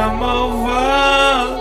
malvada,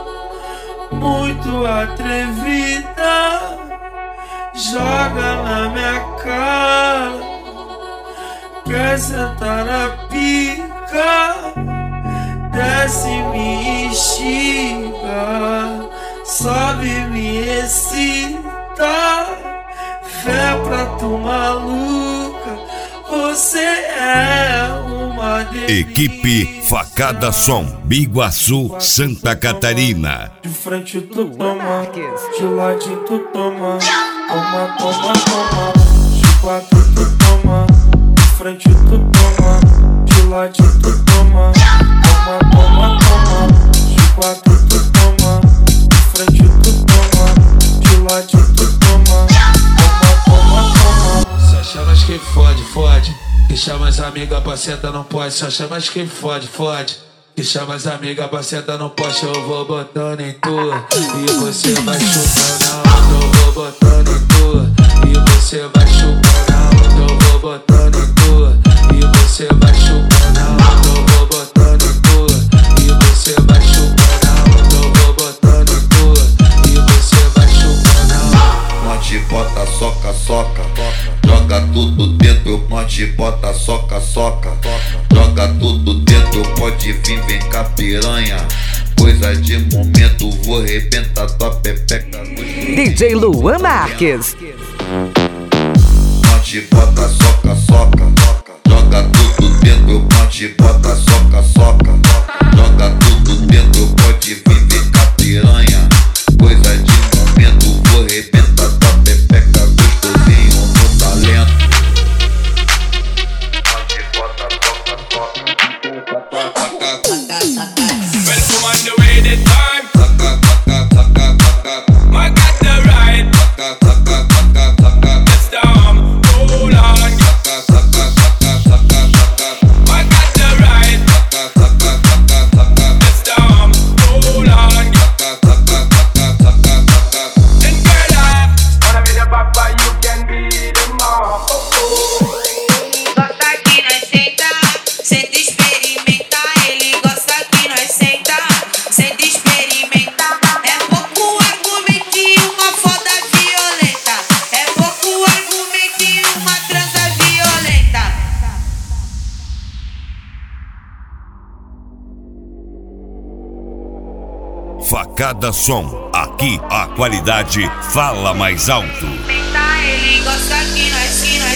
muito atrevida, joga na minha cara, quer sentar na pica, desce me instiga, sobe me excita, fé pra tu maluca, você é uma delícia. Equipe Facada Som, Biguaçu, Santa Catarina. De frente tu toma, de ladinho tu toma, toma, toma, toma. De quatro tu toma, de frente tu toma, de ladinho tu toma, toma, toma, toma. De quatro tu toma, de frente tu toma, de ladinho tu toma, toma, toma, toma. Só chamas que fode, fode. Que chama as amigas pra sentar não pode. Só chamas que fode, fode. Que chama as amigas pra sentar no poste. Eu vou botando em tua e você vai chupando a onda. Eu vou botando em tua e você vai chupando a onda. Eu vou botando em tua e você vai chupando a onda. Eu vou botando em tua e você vai chupando a onda. Eu vou botando em tua e você vai chupando a onda. Monte bota, soca, soca, joga tudo dentro. Monte bota, soca, soca, joga tudo dentro. Pode vir, vem cá piranha, coisa de momento. Vou arrebentar tua pepeca. DJ Luan Marques. Monte bota, soca, soca, joga tudo dentro. Monte bota, soca, soca, joga tudo dentro. Pode vir, vem cá piranha, coisa de momento. Vou arrebentar tua pepeca, gostosinho no talento. Monte bota, soca, soca. Welcome on the way the time. I got the ride. Let's down. Hold on. I got the ride. Let's down. Hold on. And girl, I wanna be the papa, you can be the mom. Gosta que nós senta, senta experimenta. Ele gosta que nós senta, senta experimenta. É pouco argumento e uma foda violenta. É pouco argumento e uma transa violenta. Facada Som, aqui a qualidade fala mais alto. Ele gosta que nós senta,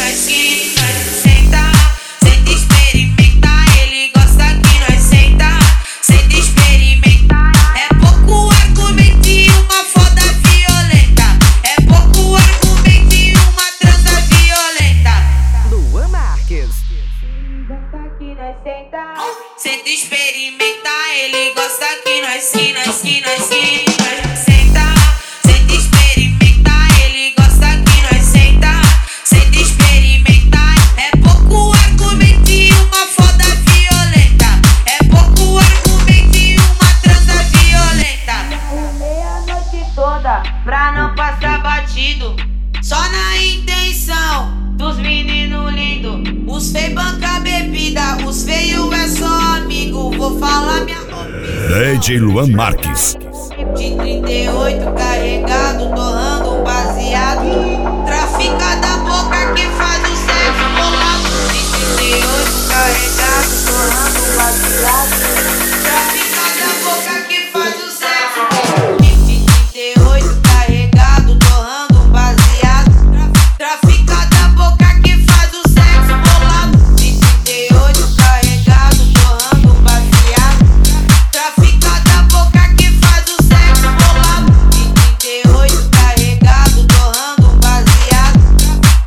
senta experimenta. Ele gosta que nós senta, senta experimenta. É pouco argumento e uma foda violenta. É pouco argumento e uma transa violenta. Luan Marques. Gosta que nós senta, senta experimenta. Ele gosta que nós senta, senta experimenta. Ele gosta que nós senta, senta experimenta. É pouco argumento e uma foda violenta. É pouco argumento e uma transa violenta. Arrumei a noite toda pra não passar batido, só na intenção dos meninos lindos. Os feios banca bebida, os feios é só amigo. Vou falar minha DJ Luan Marques. de 38 carregado, torrando um baseado. Trafica da boca que faz o sexo bolado. De 38 carregado, torrando um baseado. Trafica da boca que faz o sexo bolado. De 38 carregado, torrando um baseado. Trafica da boca que faz o sexo bolado. De 38 carregado, torrando um baseado. Trafica da boca que faz o sexo bolado. De 38 carregado, torrando um baseado.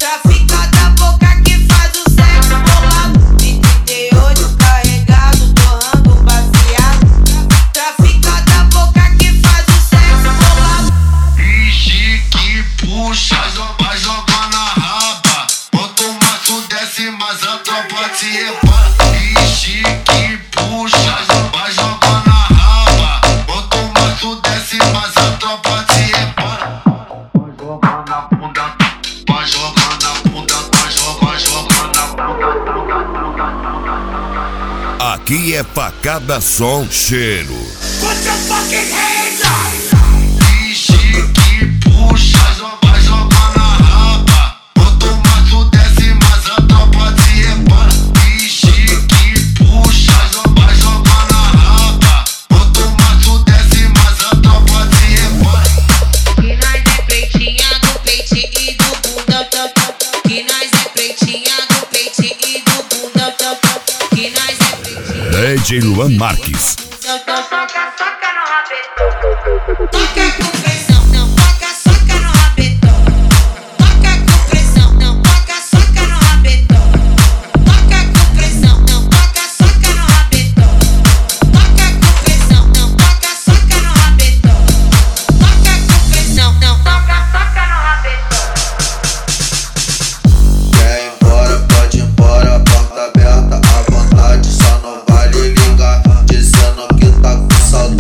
Aqui é facada, som, cheiro. Put your fucking hands up. Vixe que puxa, vai jogar na raba. Quanto mais tu desce, mais a tropa se repara. Vixe que puxa, vai jogar na raba. Quanto mais tu desce, mais a tropa se repara. Que nós é pretinha do peito e do bunda. Que nós é pretinha do peito e do bunda. Que nós é pretinha. DJ Luan Marques. Soca no rabetão. Toca com pressão, não toca, soca no rabetão. Toca com pressão, não toca, soca no rabetão. Toca com pressão, não toca, soca no rabetão. Toca com pressão, não toca, soca no rabetão. Toca com pressão, não toca, soca no rabetão. Quer ir embora, pode ir embora, porta aberta à vontade. Só não vale ligar, dizendo que tá com saudade.